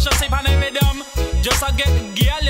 relationship and every dumb. Just a get girl